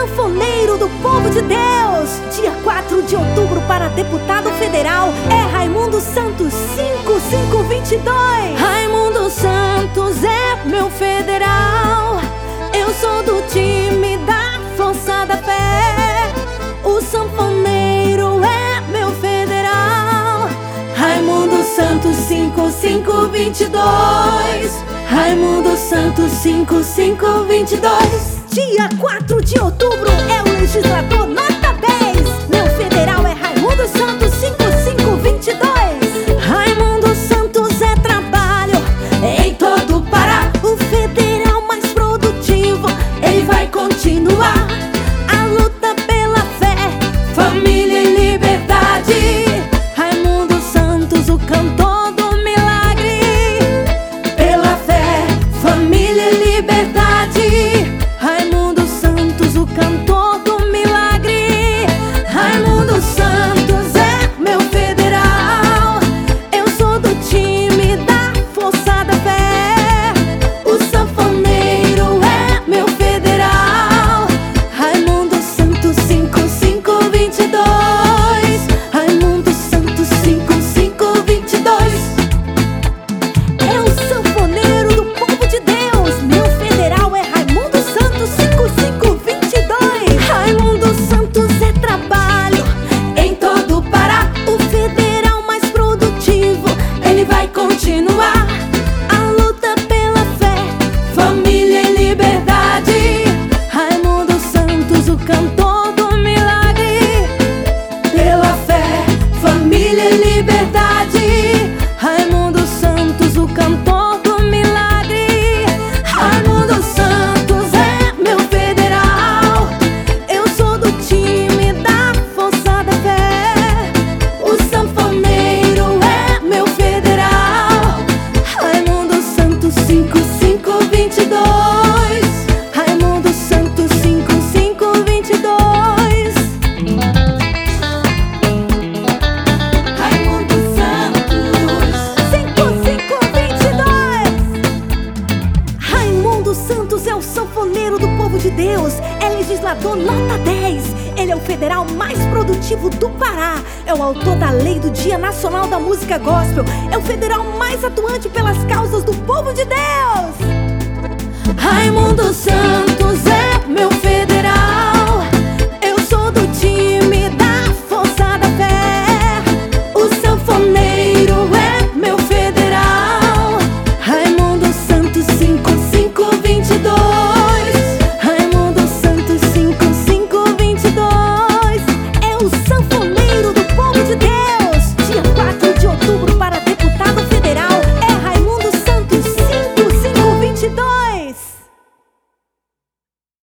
sanfoneiro do povo de Deus. Dia 4 de outubro para deputado federal é Raimundo Santos 5522. Raimundo Santos é meu federal. Eu sou do time da Força da Fé. O sanfoneiro é meu federal. Raimundo Santos 5522. Raimundo Santos 5522. Dia 4 de outubro é o legislador nota 10. Meu federal é Raimundo Santos 5522. Raimundo Santos é trabalho em todo o Pará. O federal mais produtivo, ele vai continuar a luta pela fé, família e liberdade. Raimundo Santos, o cantor do milagre. Pela fé, família e liberdade. Raimundo Santos, o cantor do milagre. Raimundo Santos é meu federal. Eu sou do time da Força da Fé. O sanfoneiro é meu federal. Raimundo Santos 5522. Raimundo Santos 5522. é o sanfoneiro do povo de Deus. Meu federal é Raimundo Santos 5522. Raimundo Santos é trabalho em todo o Pará. O federal mais produtivo, Ele vai continuar a luta pela fé, família e liberdade. Raimundo Santos, o cantor do milagre. Pela fé, família e liberdade. Raimundo Santos, o cantor do milagre. Raimundo Santos é meu federal. eu sou do time Da Força da Fé. O sanfoneiro é meu federal. Raimundo Santos 5522. Raimundo Santos 5522. Raimundo Santos 5522. Raimundo Santos é o sanfoneiro do povo de Deus. É legislador nota 10. Ele é o federal mais produtivo do Pará. É o autor da lei do Dia Nacional da Música Gospel. É o federal mais atuante pelas causas do povo de Deus. Raimundo Santos